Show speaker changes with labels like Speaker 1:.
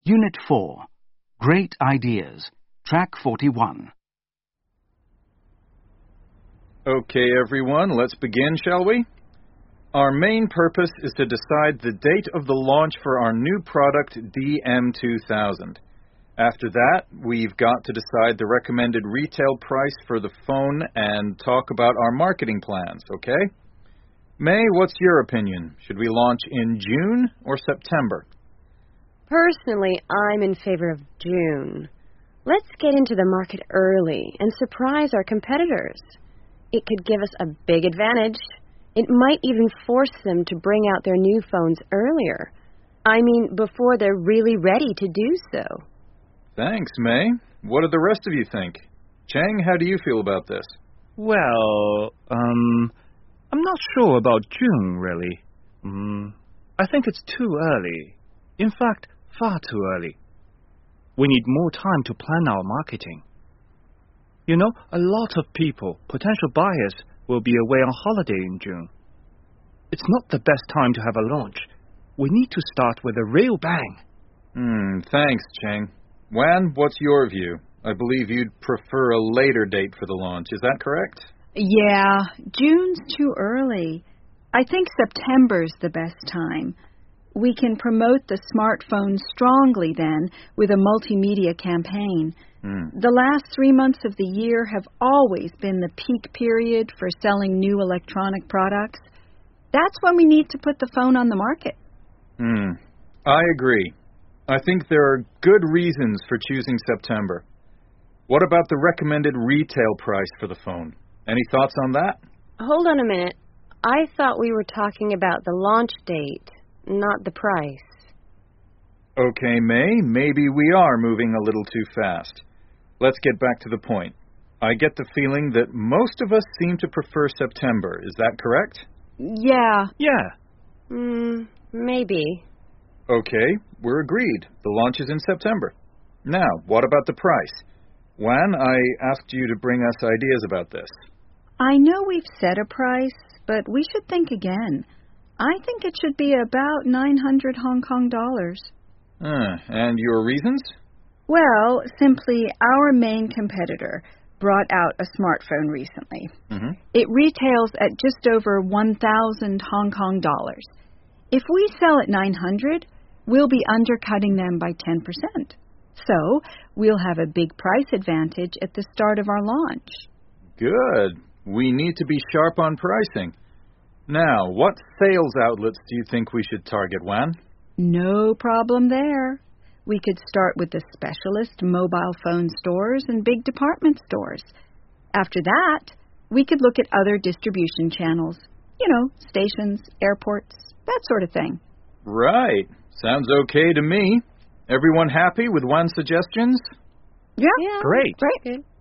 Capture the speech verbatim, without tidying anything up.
Speaker 1: Unit four. Great Ideas. Track forty-one.
Speaker 2: Okay, everyone, let's begin, shall we? Our main purpose is to decide the date of the launch for our new product, D M two thousand. After that, we've got to decide the recommended retail price for the phone and talk about our marketing plans, okay? May, what's your opinion? Should we launch in June or September?
Speaker 3: Personally, I'm in favor of June. Let's get into the market early and surprise our competitors. It could give us a big advantage. It might even force them to bring out their new phones earlier. I mean, before they're really ready to do so.
Speaker 2: Thanks, May. What do the rest of you think? Chang, how do you feel about this?
Speaker 4: Well, um, I'm not sure about June, really. Mm, I think it's too early. In fact, far too early. We need more time to plan our marketing. You know, a lot of people, potential buyers, will be away on holiday in June. It's not the best time to have a launch. We need to start with a real bang.
Speaker 2: Hmm, thanks, Chang. Wan, what's your view? I believe you'd prefer a later date for the launch. Is that correct?
Speaker 5: Yeah, June's too early. I think September's the best time. We can promote the smartphone strongly then with a multimedia campaign.
Speaker 2: Mm.
Speaker 5: The last three months of the year have always been the peak period for selling new electronic products. That's when we need to put the phone on the market.
Speaker 2: Hmm. I agree. I think there are good reasons for choosing September. What about the recommended retail price for the phone? Any thoughts on that?
Speaker 3: Hold on a minute. I thought we were talking about the launch date, not the price.
Speaker 2: Okay, May, maybe we are moving a little too fast. Let's get back to the point. I get the feeling that most of us seem to prefer September. Is that correct?
Speaker 5: Yeah.
Speaker 4: Yeah.
Speaker 3: Hmm, maybe.
Speaker 2: Okay, we're agreed. The launch is in September. Now, what about the price? Wan, I asked you to bring us ideas about this.
Speaker 5: I know we've set a price, but we should think again. I think it should be about nine hundred Hong Kong dollars.
Speaker 2: Uh, and your reasons?
Speaker 5: Well, simply our main competitor brought out a smartphone recently.
Speaker 2: Mm-hmm.
Speaker 5: It retails at just over one thousand Hong Kong dollars. If we sell at nine hundred, we'll be undercutting them by ten percent. So, we'll have a big price advantage at the start of our launch.
Speaker 2: Good. We need to be sharp on pricing. Now, what sales outlets do you think we should target, Wan?
Speaker 5: No problem there. We could start with the specialist mobile phone stores and big department stores. After that, we could look at other distribution channels. You know, stations, airports, that sort of thing.
Speaker 2: Right. Sounds okay to me. Everyone happy with Wan's suggestions?
Speaker 5: Yeah.
Speaker 3: Yeah,
Speaker 4: Great.
Speaker 3: Great. Good.